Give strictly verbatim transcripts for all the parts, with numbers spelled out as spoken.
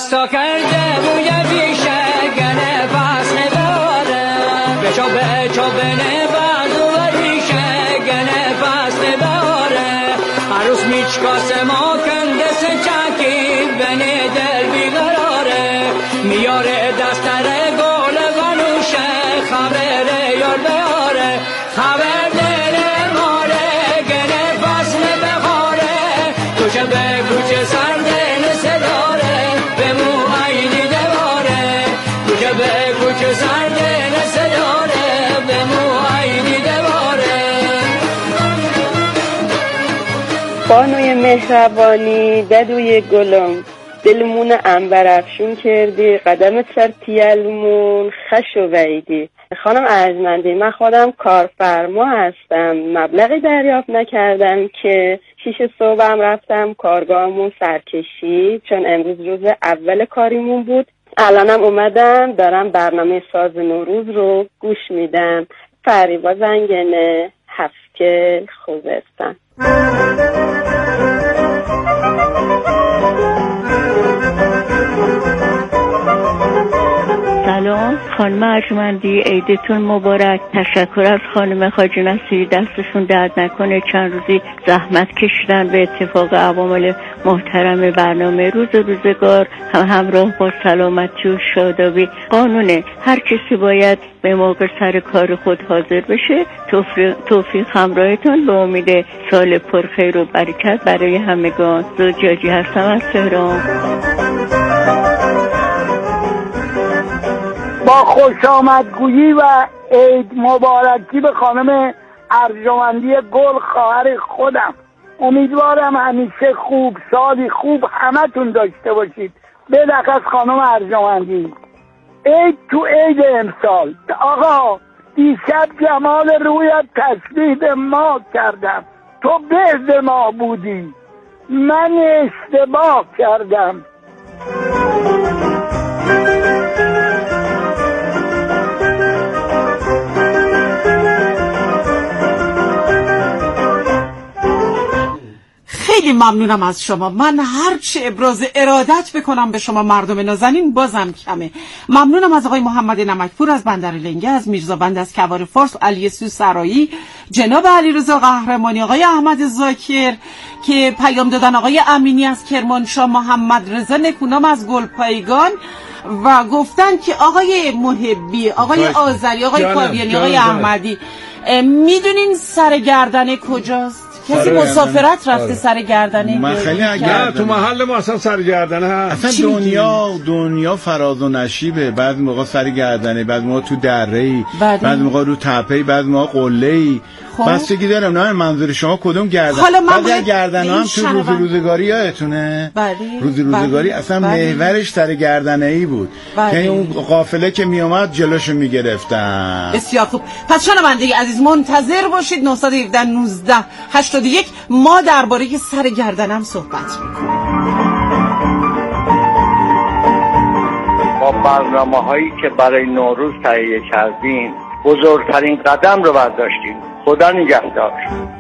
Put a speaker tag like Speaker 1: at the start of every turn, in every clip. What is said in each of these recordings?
Speaker 1: دستا کرده بوی بیشه گنه پس نداره بچو بچو بنه بازو و ریشه گنه پس نداره عروس میچکاسه ما کنده سچاکی بنه دل بیقراره میاره دستره گل غنوشه خبره یار بیاره خبر دل ماره گنه پس نبخاره کوچه به کوچه سرده نسداره به مو عیدی دواره کوچه به کوچه سرده نسداره به مو عیدی دواره.
Speaker 2: بانوی مهربانی ددوی گلم دلمون عنبر افشون کردی قدمت سر تیلمون خش و ویدی. خانم ارجمندی من خودم کارفرما هستم، مبلغی دریافت نکردم که شیش صبحم رفتم کارگاهمون سرکشی چون امروز روز اول کاریمون بود. الانم اومدم دارم برنامه ساز نوروز رو گوش میدم. فریبا زنگنه هفتگل خوزستان.
Speaker 3: سلام خانم ارجمندی، عیدتون مبارک. تشکر از خانم خواجه نصیری، دستشون درد نکنه، چند روزی زحمت کشیدن به اتفاق عوامل محترم برنامه روز روزگار هم همراه با سلامتی و شادابی. قانونه هر کسی باید به موقع سر کار خود حاضر بشه. توفیق, توفیق همراهتون به امید سال پر خیر و برکت برای همگان. زوجاجی هستم از تهران.
Speaker 4: با خوش آمدگویی و عید مبارکی به خانم ارجمندی گل خواهر خودم، امیدوارم همیشه خوب سالی خوب همتون داشته باشید. بدخص خانم ارجمندی عید تو عید امسال. آقا دیشب جمال رویت تسبیح به ما کردم، تو به ما بودی، من اشتباه کردم.
Speaker 5: خیلی ممنونم از شما. من هرچه ابراز ارادت بکنم به شما مردم نازنین بازم کمه. ممنونم از آقای محمد نمکپور از بندر لنگه، از میرزابند از کوار فارس، علی سو سرایی، جناب علیرضا قهرمانی، آقای احمد زاکر که پیام دادن، آقای امینی از کرمانشاه، محمد رضا نکونام از گلپایگان و گفتن که آقای محبی، آقای آذری، آقای کاویانی، آقای احمدی میدونین سرگردنه کجاست؟ کسی مسافرت رفته سرگردنه؟
Speaker 6: من خیلی اگر
Speaker 7: تو محل ما اصلا سرگردنه هست.
Speaker 6: اصلا دنیا دنیا فراز و نشیبه. بعد موقع سرگردنه، بعد موقع تو دره‌ای، بعد موقع رو تپه‌ای، بعد موقع قله‌ای. بستگی دارم. نه منظور شما کدوم گردن؟
Speaker 5: حالا من
Speaker 6: بعد گردن هم تو روز روزگاری یادتونه؟ روز روزگاری اصلا محورش سر گردنه‌ای بود. یعنی اون قافله که می اومد جلوشو میگرفتن.
Speaker 5: بسیار خوب. پس شنوندگان عزیز منتظر باشید. نه یک هفت نوزده هشتاد و یک ما درباره سر گردنم صحبت می‌کنیم.
Speaker 8: با برنامه‌هایی که برای نوروز تهیه کردیم بزرگترین قدم رو برداشتیم. خدا نگهدار.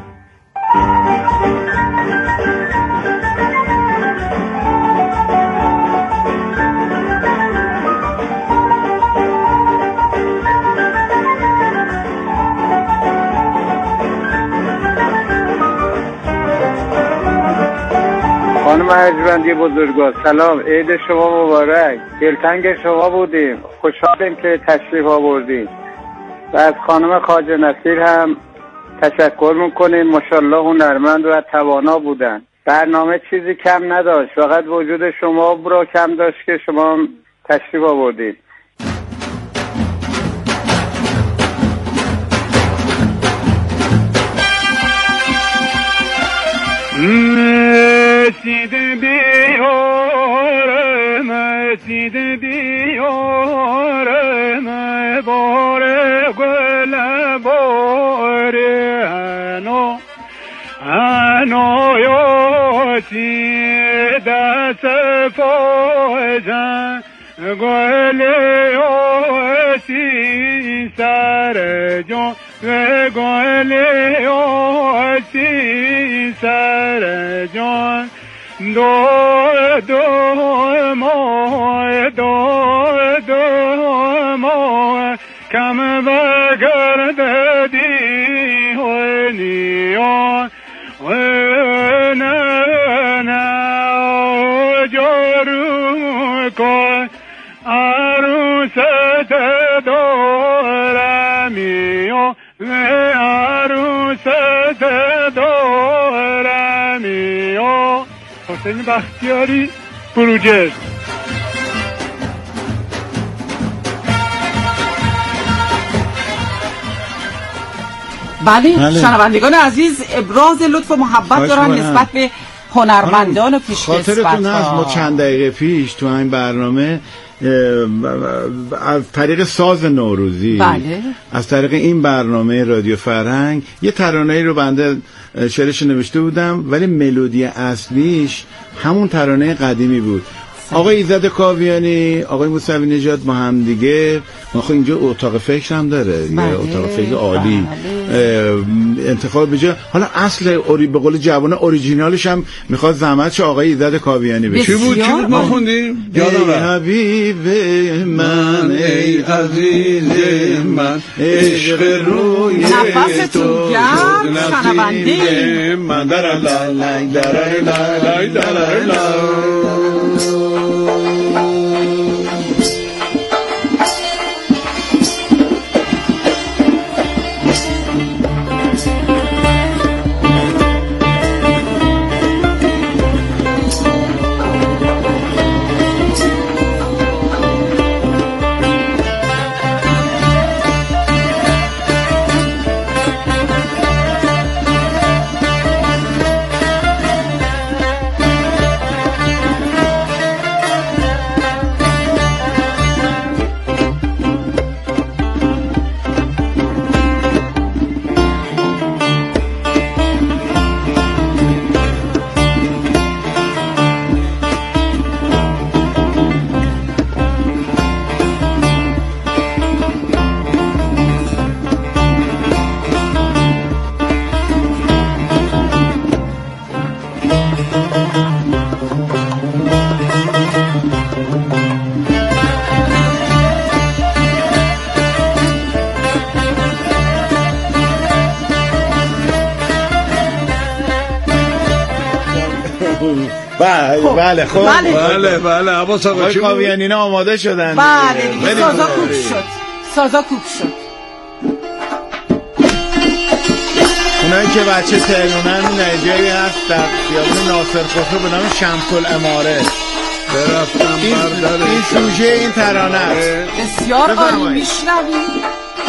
Speaker 8: خانم ارجمندی بزرگوار سلام، عید شما مبارک. دلتنگ شما بودیم، خوشحالیم که تشریف آوردیم و از خانم خواجه نصیر هم تشکر میکنیم. ماشاءالله هنرمند و توانا بودن. برنامه چیزی کم نداشت، فقط وجود شما برا کم داشت که شما تشریف آوردید.
Speaker 9: مسجد بیاره مسجد بیاره باره گل باره هنو هنو یاتی دست فوزن گل یاتی سر جان گل یاتی سر جان دو دو ما کن عروس دورمی و عروس دورمی و حسین بختیاری بروجرد.
Speaker 5: بله, بله. شنوندگان عزیز ابراز لطف و محبت دارن نسبت به هنرمندان و پیشکسوت‌ها.
Speaker 6: خاطرتون هست ما چند دقیقه پیش تو این برنامه از طریق ساز نوروزی
Speaker 5: بله.
Speaker 6: از طریق این برنامه رادیو فرهنگ یه ترانه‌ای رو بنده شعرش نوشته بودم، ولی ملودی اصلیش همون ترانه قدیمی بود. آقای ایزد کاویانی، آقای موسوی نژاد با هم دیگه، ما خب اینجا اتاق فکر هم داره، یه اتاق فکر عالی، انتخاب بجا. حالا اصل اوری به قول جوان اوریجینالش هم میخواد زحمت چه آقای ایزد کاویانی بشه.
Speaker 7: چی بود چی بود ما خوندیم؟
Speaker 6: یادم ای حبیب من، ای عزیز من، عشق روی
Speaker 5: تو
Speaker 6: نفسینده من، در لای در لای در لای. بله خب
Speaker 7: بله بله بله عباس آقا
Speaker 6: چی کاویانینا آماده شدن.
Speaker 5: بله دیگه سازا کوک شد سازا کوک شد.
Speaker 6: اونایی که بچه تهرونن نجایی هست در خیابون ناصر خسرو به نام شمس العماره
Speaker 7: برفتم
Speaker 6: این, این سوژه این ترانه است.
Speaker 5: بسیار عالی میشنویم.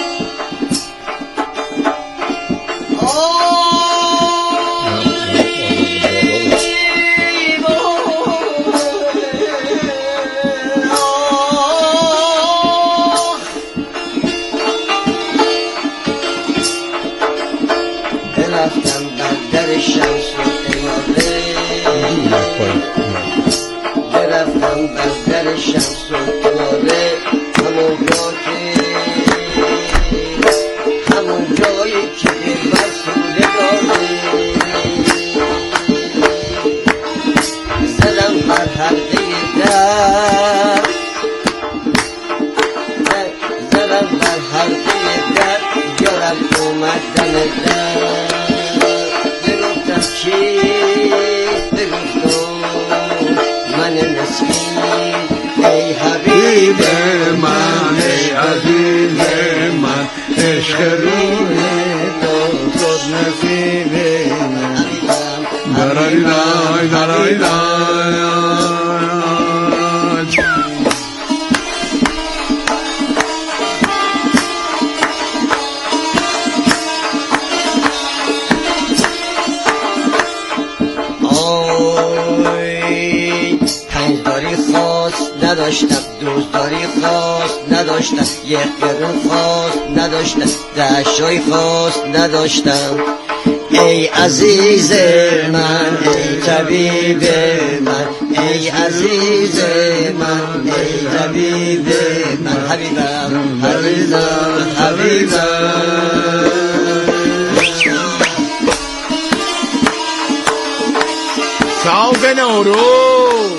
Speaker 10: نداشتم دوستداری خاص نداشتم یک قرون خاص نداشتم دشای خاص نداشتم ای عزیز من ای طبیب من ای عزیز من ای طبیب من حبیبم حبیبم حبیبم
Speaker 6: ساز نوروز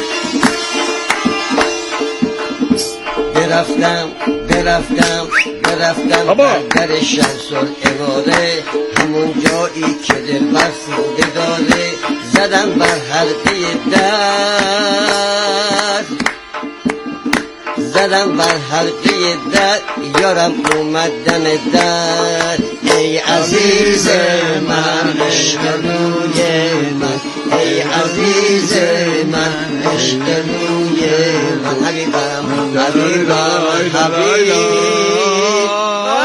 Speaker 10: برفتم برفتم رفتم در شمس العباده، همون جایی که دل فرسوده داره، زدم بر حلقه در، زدم بر حلقه در، یارم اومد دم در. ای عزیز من عشق روی من، ای عزیز من عشق روی من، حبیبم حبیبم حبیب.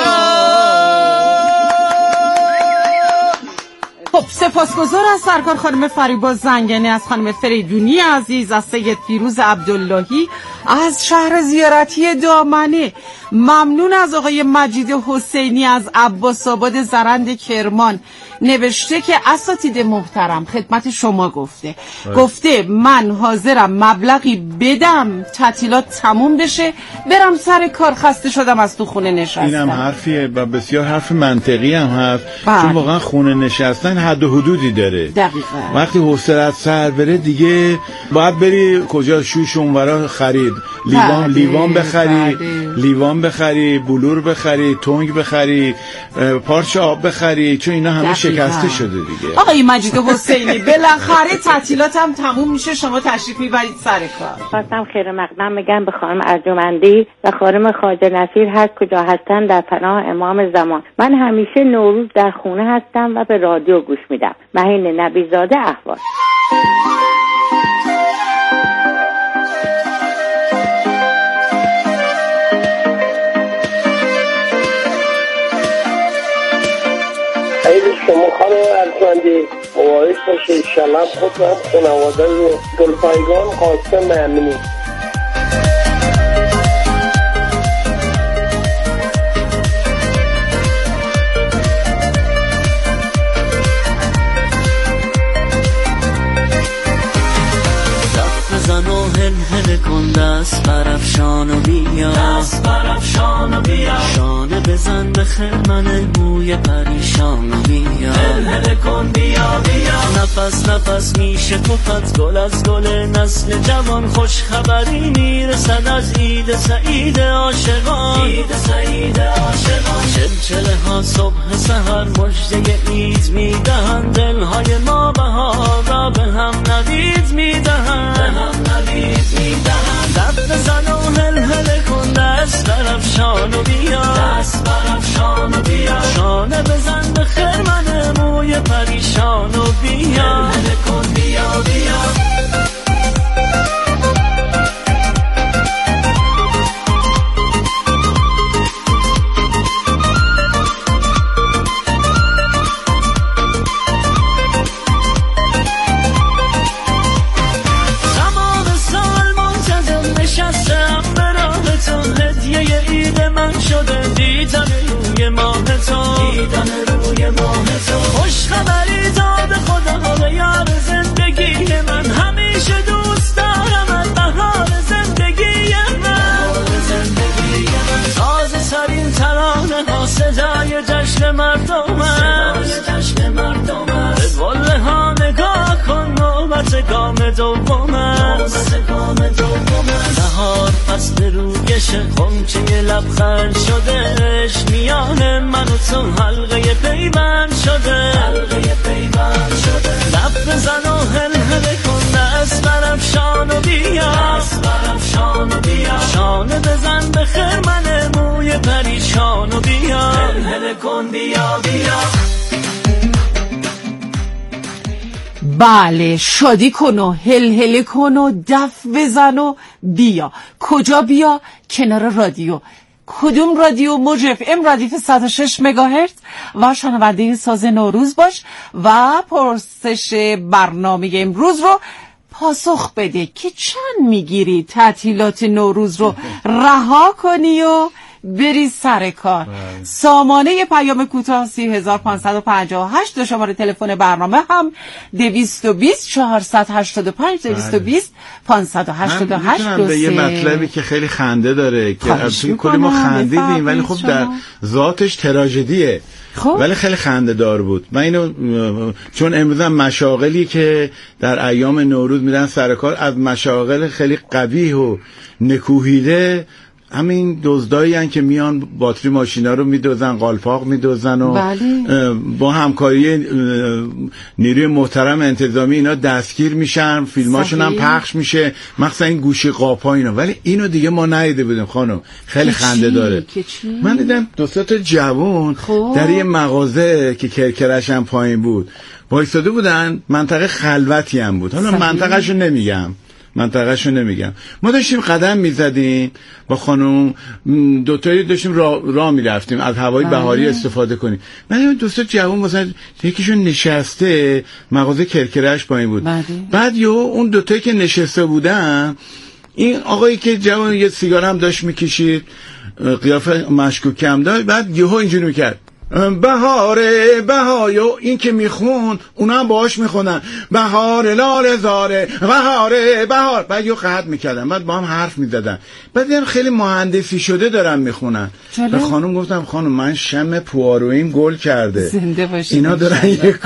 Speaker 5: خب سپاسگزار از سرکار خانم فریبا زنگنه، از خانم فریدونی عزیز، از سید فیروز عبداللهی از شهر زیارتی دامنه، ممنون از آقای مجید حسینی از عباس آباد زرند کرمان. نوشته که اساتید محترم خدمت شما گفته باید. گفته من حاضرم مبلغی بدم تعطیلات تموم بشه برم سر کار، خسته شدم از تو خونه نشستم.
Speaker 6: اینم حرفیه و بسیار حرف منطقی هم هست
Speaker 5: بله.
Speaker 6: چون واقعا خونه نشستن حد و حدودی داره.
Speaker 5: دقیقاً
Speaker 6: وقتی حوصله‌ات سر بره دیگه باید بری کجا، شوش اونورا خرید، لیوان بله. لیوان بخری بله. لیوان بخری، بلور بخری، تنگ بخری، پارچه آب بخری، چون اینا همه شکسته شده دیگه.
Speaker 5: آقای مجید حسینی بالاخره تعطیلات هم تموم میشه، شما تشریف میبرید سر کار.
Speaker 3: خواستم خیر مقدم بگم به خانم ارجمندی و خانم خواجه نصیر هر کجا هستن در پناه امام زمان. من همیشه نوروز در خونه هستم و به رادیو گوش میدم. مهین نبیزاده احوال.
Speaker 11: خیلی شما خانم ارجمندی مبارک باشه، ایشالله خود و هم خانواده رو گلپایگان قاسم مأمونی.
Speaker 12: بزن و هل هل کن دست برافشان و بیا، دست برافشان و بیا، شانه بزن به خرمن موی پریشان و بیا، هل هل کن بیا بیا. نفس نفس میشه تو پت گل از گل نسل جوان، خوش خبری میرسد از عید سعید عاشقان، عید سعید عاشقان. چلچله ها صبح سحر مژده عید میدهند، دلهای ما بهار را به هم نوید میدهند، نوید میدهند. دست بزن و هل هل کن دست برافشان و بیا، دست برافشان و بیا، شانه بزن به خرمن موی پریشان و بیا، هل هل کن بیا بیا. دیدن روی ماه تو خوش خبری داد خدا به یار زندگی من، همیشه دوست دارم از بهار زندگی من، زندگی من. ساز سرین ترانه ها صدای جشن مردم است، جشن مردم است. وله ها نگاه کن نوبت گام دوم است، نوبت گام دوم است. بهار فصل رویش خمچه لبخند شدهش، میان من و تو حلقه پیوند شده، حلقه پیوند شده. لب بزن و هل هل کن دست برافشان و بیا، دست برافشان و بیا، شانه بزن به خرمن موی پریشان و بیا، هل هل کن بیا بیا.
Speaker 5: بله شادی کن و هل هل کن و دف بزن و بیا. کجا بیا؟ کنار رادیو. کدوم رادیو؟ موج اف ام ردیف صد و شش مگاهرتز و شنونده ساز نوروز باش و پرسش برنامه امروز رو پاسخ بده که چند میگیری تعطیلات نوروز رو رها کنی و بری سر کار. سامانه پیام کوتاه سی هزار پانصد و پنجاه و هشت، شماره تلفن برنامه هم دویست و بیست چهارصد و هشتاد و پنج دویست و بیست پانصد و هشتاد و هشت.
Speaker 6: من به یه مطلبی که خیلی خنده داره که از کلی ما خندیدیم ولی خب در ذاتش تراژدیه، خب؟ ولی خیلی خنده دار بود. من اینو چون امروز هم مشاغلی که در ایام نوروز میرن سر کار، از مشاغل خیلی قبیح و نکوهیده همین دزدایی هن که میان باتری ماشینا رو میدوزن، قالپاق میدوزن و
Speaker 5: بله.
Speaker 6: با همکاری نیروی محترم انتظامی اینا دستگیر میشن، فیلماشون هم پخش میشه، مخصوصا این گوشی قاپا اینا. ولی اینو دیگه ما ندیده بودیم خانم، خیلی خنده داره. من دیدم دو سه تا جوون خوب. در یه مغازه که کرکرش هم پایین بود وایساده بودن، منطقه خلوتی هم بود، حالا منطقهشو نمیگم منطقهشو نمیگم ما داشتیم قدم میزدیم با خانم، دوتایی داشتیم راه را میرفتیم از هوای بهاری استفاده کنیم. من دو سه جوون مثلا یکیشون نشسته، مغازه کرکرش پایین بود. بله. بعد یهو اون دوتایی که نشسته بودن، این آقایی که جوان یه سیگار هم داشت میکشید، قیافه مشکوکی هم داشت، بعد یهو اینجوری میکرد بهاره بهایو، این که میخون اونا هم باهاش میخونن بهار لال زاره بهاره بهار، بعد یه قطع میکردن، بعد با هم حرف میزدن، بعد دیدم خیلی مهندسی شده دارن میخونن. به خانم گفتم خانم من شم پوارویم گل کرده،
Speaker 5: زنده باشید
Speaker 6: اینا دارن یک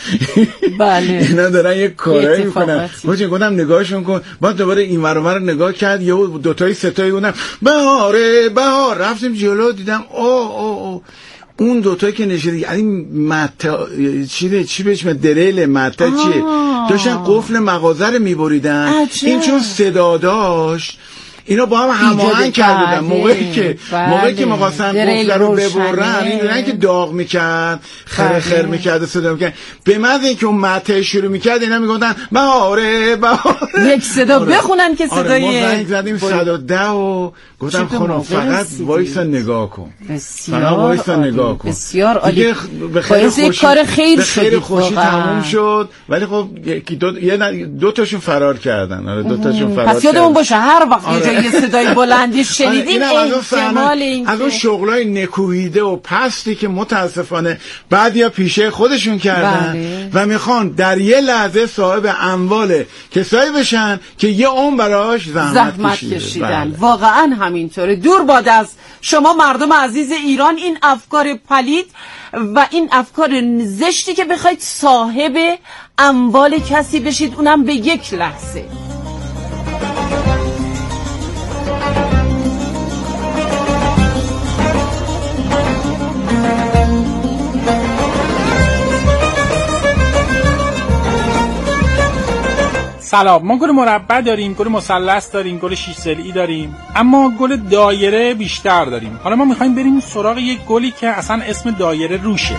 Speaker 5: بله
Speaker 6: اینا دارن یک کارایی میکنن. گفتم نگاهشون کن. بعد دوباره این ور اون رو نگاه کرد، یه دو تایی سه تایی بودن بهاره بهار، رفتیم جلو دیدم او او او اون دوتایی که نشده یعنی متا چی چی بهش میگن، دریل متا چیه، داشتن قفل مغازه رو میبریدن. این چون صدا داشت اینا با هم هماهنگ کردن. موقعی که بله. موقعی که می‌خواستن قفل رو ببرن، این نه که داغ میکرد، خر خر میکرد، صدا میکرد، به محض اینکه اون مته شروع میکرد اینا میگفتن بهاره بهاره،
Speaker 5: یک صدا آره. بخونن که صدای
Speaker 6: آره. ما زنگ زدیم صد و ده و گفتم خانم فقط وایسا نگاه کن، فقط وایسا نگاه کن.
Speaker 5: بسیار عالی.
Speaker 6: به خیر خوشی
Speaker 5: کار خیر شد،
Speaker 6: خوشی تموم شد. ولی خب یکی دو یه دو تاشون فرار کردن. آره دو تاشون فرار کردن.
Speaker 5: پس یادمون باشه هر وقت یه جای صدای بلندی شنیدیم احتمال این
Speaker 6: از اون شغلای نکوهیده و پستی که متاسفانه بعضیا پیشه خودشون کردن بله. و میخوان در یه لحظه صاحب اموال کسایی بشن که یه عمر براش زحمت,
Speaker 5: زحمت کشیدن. بله. واقعا همینطوره. دور باد از شما مردم عزیز ایران این افکار پلید و این افکار زشتی که بخواید صاحب اموال کسی بشید، اونم به یک لحظه.
Speaker 13: سلام. ما گل مربع داریم، گل مثلث داریم، گل شش ضلعی داریم، اما گل دایره بیشتر داریم. حالا ما میخوایم بریم سراغ یک گلی که اصلا اسم دایره روشه.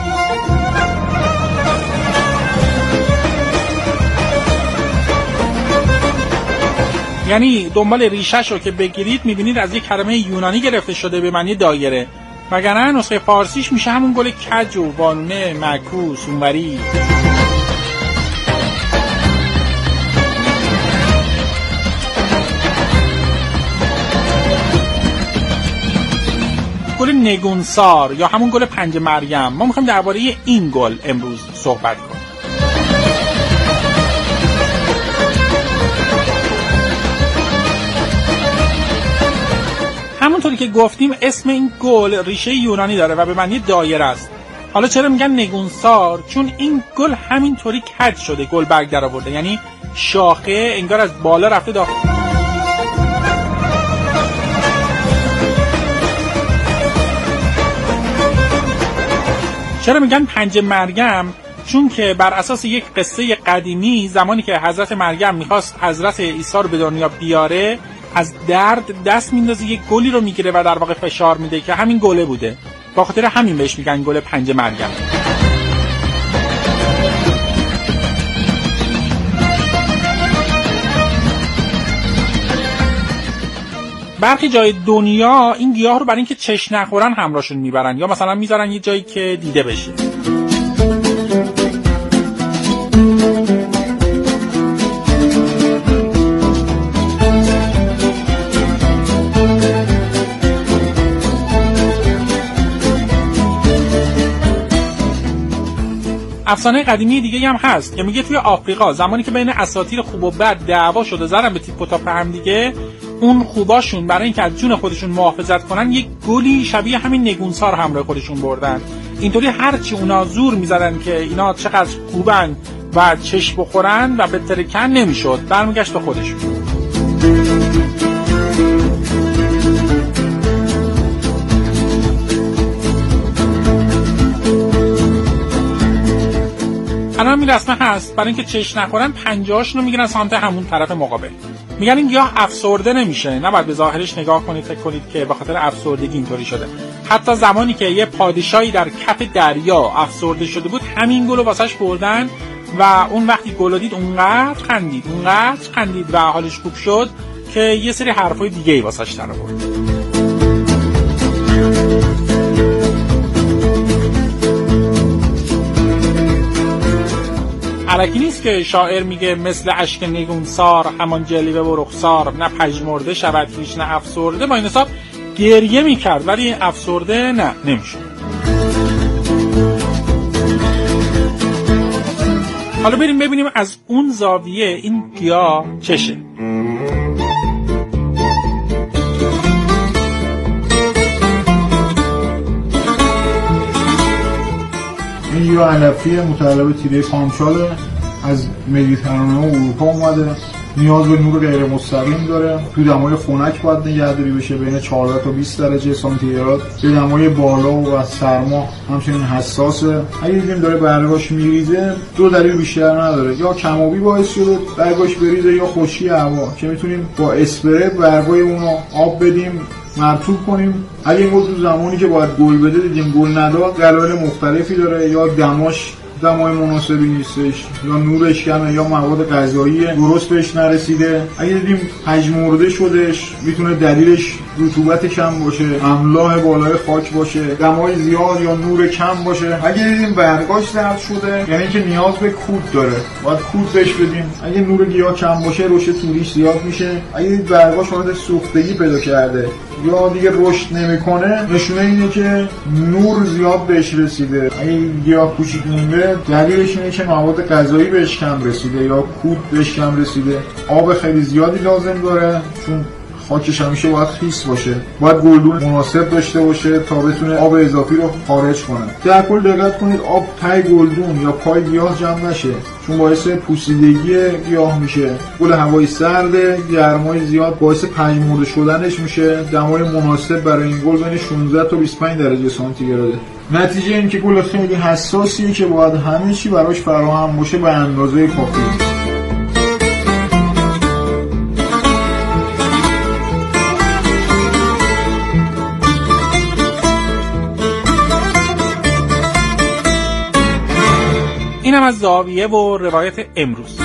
Speaker 13: یعنی دنبال ریشه‌شو که بگیرید میبینید از یک کلمه یونانی گرفته شده به معنی دایره، وگرنه نسخه فارسیش میشه همون گل کج و وانونه معکوس اونوری. گل نگونسار یا همون گل پنج مریم. ما میخوایم درباره این گل امروز صحبت کنیم. همونطوری که گفتیم اسم این گل ریشه یونانی داره و به معنی دایره است. حالا چرا میگن نگونسار؟ چون این گل همینطوری کج شده، گل برگ در آورده، یعنی شاخه انگار از بالا رفته داخل. چرا میگن پنج مریم؟ چون که بر اساس یک قصه قدیمی زمانی که حضرت مریم میخواست حضرت عیسی رو به دنیا بیاره، از درد دست میندازه یک گلی رو میگیره و در واقع فشار میده که همین گله بوده. با خاطر همین بهش میگن گل پنج مریم. برخی جای دنیا این گیاه رو برای اینکه چش نخورن همراهشون میبرن یا مثلا میذارن یه جایی که دیده بشه. افسانه قدیمی دیگه هم هست که میگه توی آفریقا زمانی که بین اساطیر خوب و بد دعوا شده زدن به تیپ و تاپ هم دیگه، اون خوباشون برای اینکه از جون خودشون محافظت کنن یک گلی شبیه همین نگونسار همراه خودشون بردن. اینطوری هرچی اونا زور میزدن که اینا چقدر خوبن و چش بخورن و به ترکن نمیشد، برمیگشت به خودشون. این رسمه هست برای اینکه چش نخورن پنجه‌هاشون رو میگیرن سمت همون طرف مقابل. میگن این گیاه افسرده نمیشه، نباید به ظاهرش نگاه کنید فکر کنید که به خاطر افسردگی اینطوری شده. حتی زمانی که یه پادشاهی در کف دریا افسرده شده بود همین گلو واسش بردن و اون وقتی گلو دید اونقدر خندید اونقدر خندید و حالش خوب شد که یه سری حرفای دیگه‌ای واسش در آورد. الکی نیست که شاعر میگه مثل اشک نگونسار همان جلیوه و رخسار، نه پژمرده شود هیچ نه افسرده. با این حساب گریه میکرد ولی افسرده نه نمیشه. حالا بریم ببینیم از اون زاویه این گیاه چشه.
Speaker 14: این گیاه علفی متعلق تیره پامشاله، از مدیترانه و اروپا اومده. نیاز به نور غیر مستقیم داره. تو دمای خنک باید نگهداری بشه بین چهارده تا بیست درجه سانتیگراد. به دمای بالا و از سرما همچنین حساسه. اگه دیدیم داره برگاش میریزه دو دلیل بیشتر نداره، یا کم‌آبی باعث شده برگاش بریزه یا خشکی هوا که میتونیم با اسپری برگای اونو آب بدیم مرطوب کنیم. اگه این گل تو زمانی که باید گل بده دیدیم گل نداد، دلایل مختلفی داره، یا دماش دمای مناسبی نیستش، یا نورش کمه، یا مواد غذایی درست بهش نرسیده. اگه دیدیم پژمرده شدش میتونه دلیلش رطوبت کم باشه، املاح بالای خاک باشه، دمای زیاد یا نور کم باشه. اگه دیدیم برگاش زرد شده یعنی که نیاز به کود داره، باید کود بهش بدیم. اگه نور گیاه کم باشه رشد توریش زیاد میشه. اگه دید برگاش حالت سوختگی پیدا کرده یا دیگه رشد نمیکنه نشونه اینه که نور زیاد بهش رسیده. اگه گیاه کوچیک مونده دلیلش اینه که مواد غذایی بهش کم رسیده یا کود بهش کم رسیده. آب خیلی زیادی لازم داره چون خاکش همیشه باید خیس باشه. باید گلدون مناسب داشته باشه تا بتونه آب اضافی رو خارج کنه. در کل دقت کنید آب پای گلدون یا پای گیاه جمع نشه چون باعث پوسیدگی گیاه میشه. گل هوای سرد، گرمای زیاد باعث پژمرده شدنش میشه. دمای مناسب برای این گل بین شانزده تا بیست و پنج درجه سانتیگراده. نتیجه این که گل خیلی حساسیه که باید همه چی براش فراهم باشه به اندازه کافی.
Speaker 13: اینم از زاویه و روایت امروز.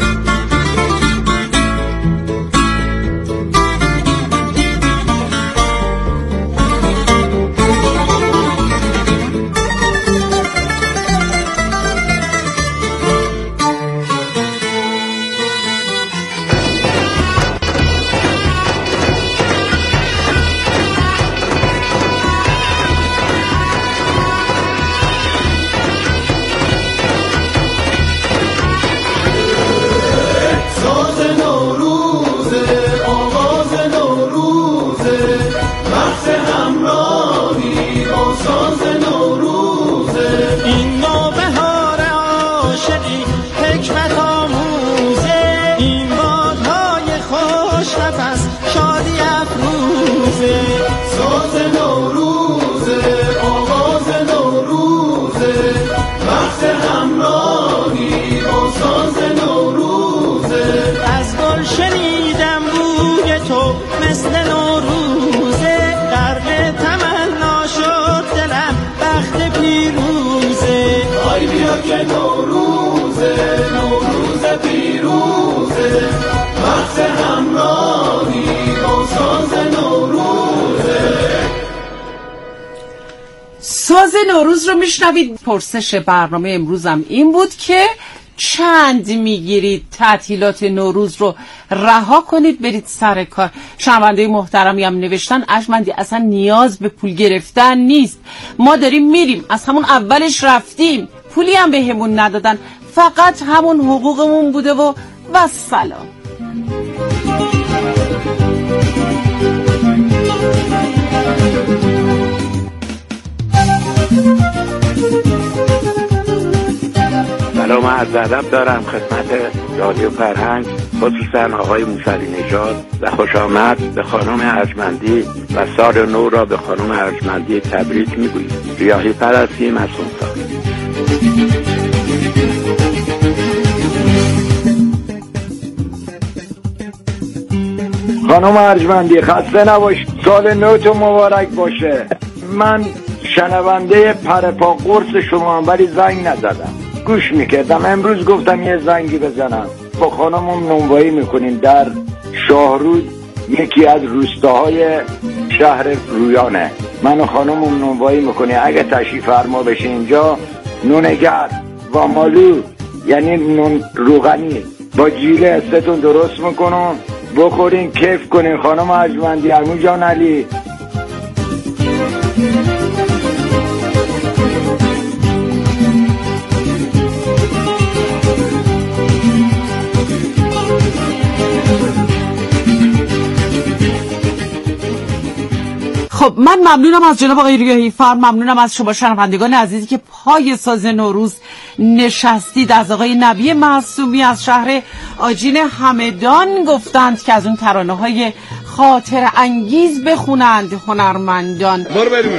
Speaker 5: ساز نوروز رو میشنوید. پرسش برنامه امروزم این بود که چند میگیرید تعطیلات نوروز رو رها کنید برید سر کار. شنونده محترمی هم نوشتن ارجمندی اصلا نیاز به پول گرفتن نیست، ما داریم میریم، از همون اولش رفتیم، پولی هم بهمون ندادن، فقط همون حقوقمون بوده و والسلام.
Speaker 15: سلام عرض ادب دارم خدمت رادیو فرهنگ، خصوصا آقای موسوی نژاد، و خوش آمد به خانم ارجمندی و سال نو را به خانم ارجمندی تبریک میگوییم. ریاحی پرستی مسئول.
Speaker 16: خانم ارجمندی خسته نباش، سال نو تو مبارک باشه. من شنونده پرپا قرص شما ولی زنگ نزدم، گوش میکردم. امروز گفتم یه زنگی بزنم. با خانمم نونوایی میکنیم در شاهرود، یکی از روستاهای شهر رویانه. من و خانمم نونوایی میکنیم. اگه تشریف فرما بشه اینجا، نونگر و مالو یعنی نون روغنی با جیله استتون درست میکنم، بخورین کیف کنین. خانم ارجمندی، عمو جان علی.
Speaker 5: خب من ممنونم از جناب آقای ریاحی فر، ممنونم از شما شنوندگان عزیزی که پای ساز نوروز نشستید. از آقای نبی معصومی از شهر آجین همدان گفتند که از اون ترانه های خاطر انگیز بخونند هنرمندان.
Speaker 7: برو بریم.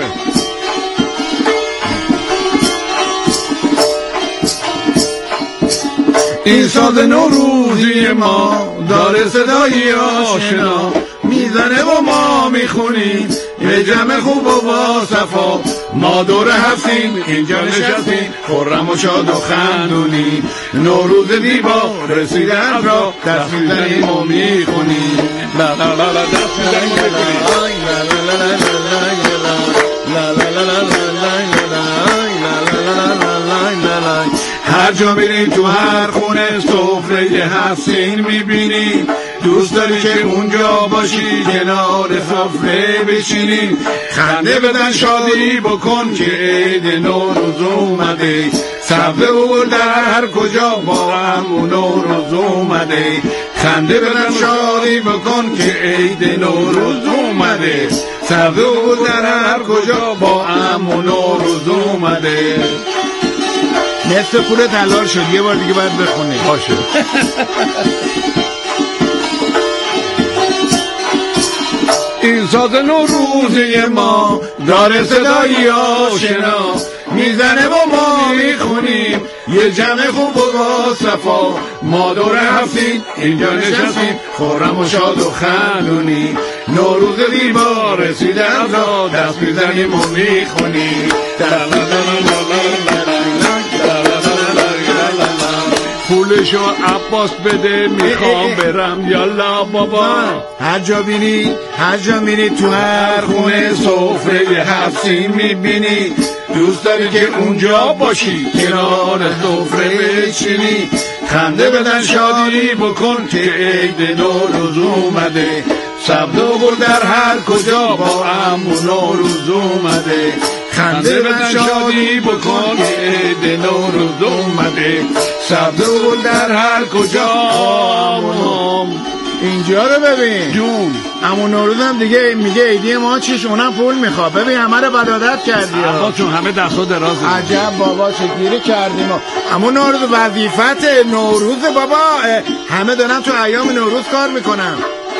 Speaker 7: این ساز نوروزی ما داره صدایی آشنا، میزنه و ما میخونیم یه جمع خوب و با صفا. ما دور هستیم اینجا نشستیم، خرم و شاد و خندونیم. نوروز دیبا رسیده از را دست میزنیم و میخونیم. لا لا لا لا دست میزنیم و میخونیم. هر جا میریم تو هر خونه سفره حسین میبینی، دوست داری که اونجا باشی کنار سفره بشینی. خنده بدن شادی بکن که عید نوروز اومده، سبزه ببر در هر کجا با هم نوروز اومده. خنده بدن شادی بکن که عید نوروز اومده، سبزه ببر در هر کجا با هم نوروز اومده.
Speaker 6: نصف پول تلار شد، یه بار دیگه باید بخونی.
Speaker 7: باشه. این ساز نوروزی ما داره صدایی آشنا، میزنه و ما میخونیم یه جمع خوب و با صفا. ما دور هستیم اینجا نشستیم، خورم و شاد و خندونیم. نوروز دیبا رسیده از را دست میزنیم و میخونیم. پولشو عباس بده میخوام برم یالا بابا.
Speaker 6: هر جا بینی هر جا میری تو هر خونه
Speaker 7: سفره حفظی میبینی، دوست داری که اونجا باشی کنار سفره بشینی. خنده بدن شادی بکن که عید نوروز اومده، سبز و گل در هر کجا با هم نوروز اومده. خنده بدن شادی بکن که عید نوروز اومده، سبز و گل در هر کجا.
Speaker 6: اینجا رو ببین
Speaker 7: جون،
Speaker 6: همون نوروز هم دیگه میگه عیدی ما چیش، اونم پول میخواد. ببین همه رو بدادت کردی
Speaker 7: آقا چون همه دستا درازه.
Speaker 6: عجب بابا چه گیری کردیم. همون نوروز وظیفت نوروز بابا، همه دارن تو ایام نوروز کار میکنن.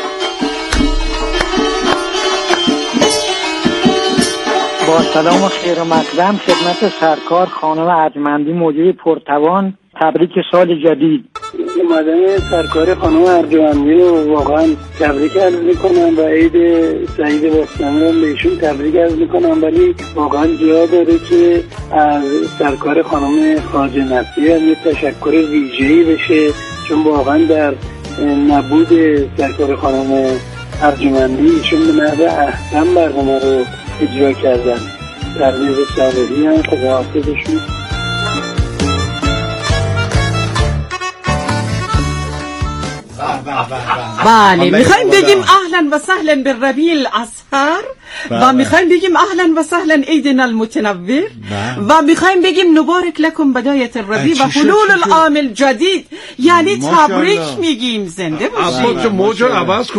Speaker 4: با سلام و خیر و مقدم خدمت سرکار خانم ارجمندی موجود پرتوان، تبریک سال جدید.
Speaker 11: اومدن سرکار خانم ارجمندی رو واقعا تبریک عرض میکنم و عید سعید باستانی رو بهشون تبریک عرض میکنم، ولی واقعا جا داره که از سرکار خانم خواجه نصیر هم یه تشکر ویژه‌ای بشه، چون واقعا در نبود سرکار خانم ارجمندی ایشون به نحو احسن برنامه رو اجرا کردن. در نیز صالحی هم خداحافظشون.
Speaker 5: بله میخوایم بگیم اهلا و سهلا بالربیع الاصغر و میخوایم بگیم اهلا و سهلا عیدنا المتنور و میخوایم بگیم نبارک لکم بدایت الربیع و حلول العام الجدید، یعنی تبریک میگیم. زنده باشید.
Speaker 7: موج عوض